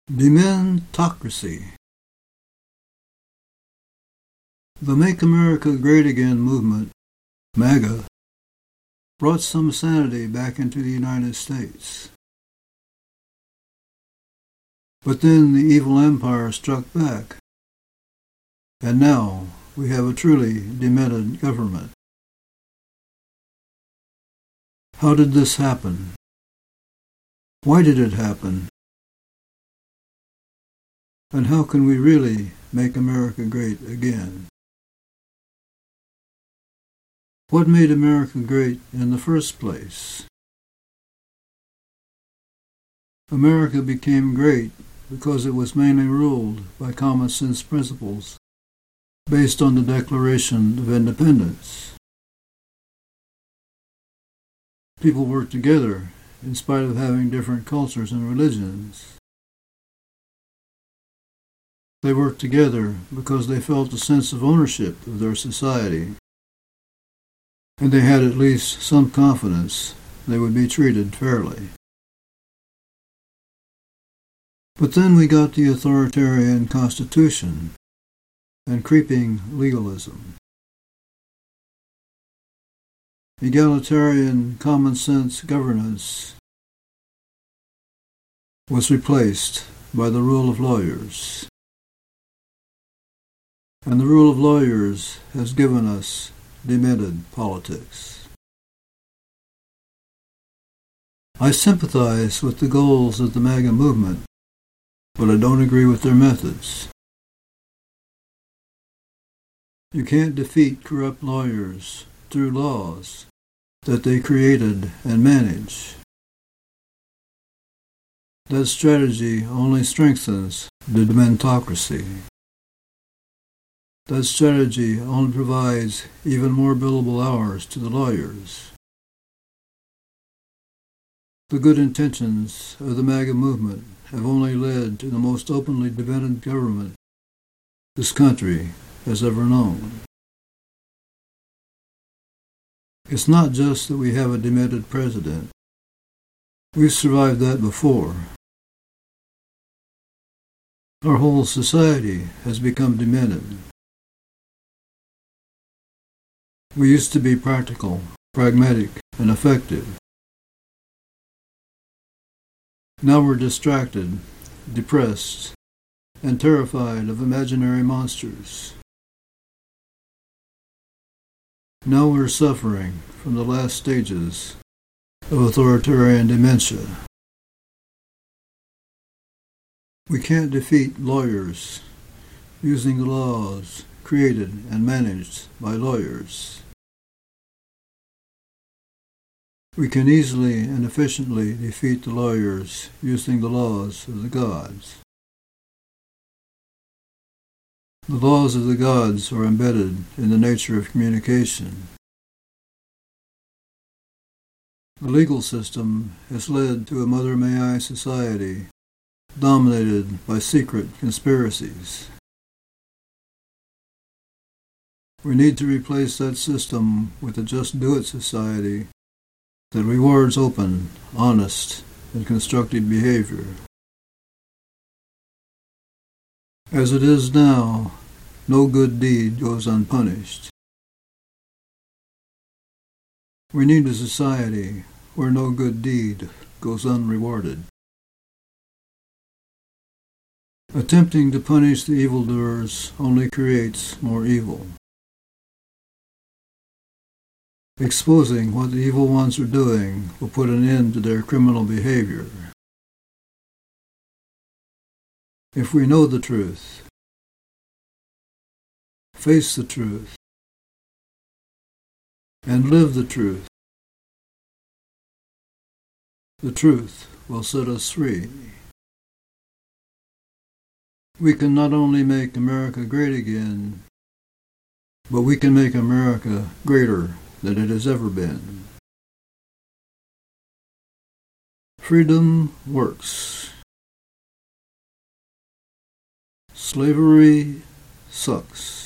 Dementocracy. The Make America Great Again movement, MAGA, brought some sanity back into the United States. But then the evil empire struck back, and now we have a truly demented government. How did this happen? Why did it happen? And how can we really make America great again? What made America great in the first place? America became great because it was mainly ruled by common sense principles based on the Declaration of Independence. People worked together in spite of having different cultures and religions. They worked together because they felt a sense of ownership of their society, and they had at least some confidence they would be treated fairly. But then we got the authoritarian constitution and creeping legalism. Egalitarian common sense governance was replaced by the rule of lawyers. And the rule of lawyers has given us demented politics. I sympathize with the goals of the MAGA movement, but I don't agree with their methods. You can't defeat corrupt lawyers through laws that they created and manage. That strategy only strengthens the dementocracy. That strategy only provides even more billable hours to the lawyers. The good intentions of the MAGA movement have only led to the most openly demented government this country has ever known. It's not just that we have a demented president. We've survived that before. Our whole society has become demented. We used to be practical, pragmatic, and effective. Now we're distracted, depressed, and terrified of imaginary monsters. Now we're suffering from the last stages of authoritarian dementia. We can't defeat lawyers using the laws created and managed by lawyers. We can easily and efficiently defeat the lawyers using the laws of the gods. The laws of the gods are embedded in the nature of communication. The legal system has led to a Mother May I society dominated by secret conspiracies. We need to replace that system with a Just Do It society that rewards open, honest, and constructive behavior. As it is now, no good deed goes unpunished. We need a society where no good deed goes unrewarded. Attempting to punish the evildoers only creates more evil. Exposing what the evil ones are doing will put an end to their criminal behavior. If we know the truth, face the truth, and live the truth will set us free. We can not only make America great again, but we can make America greater than it has ever been. Freedom works. Slavery sucks.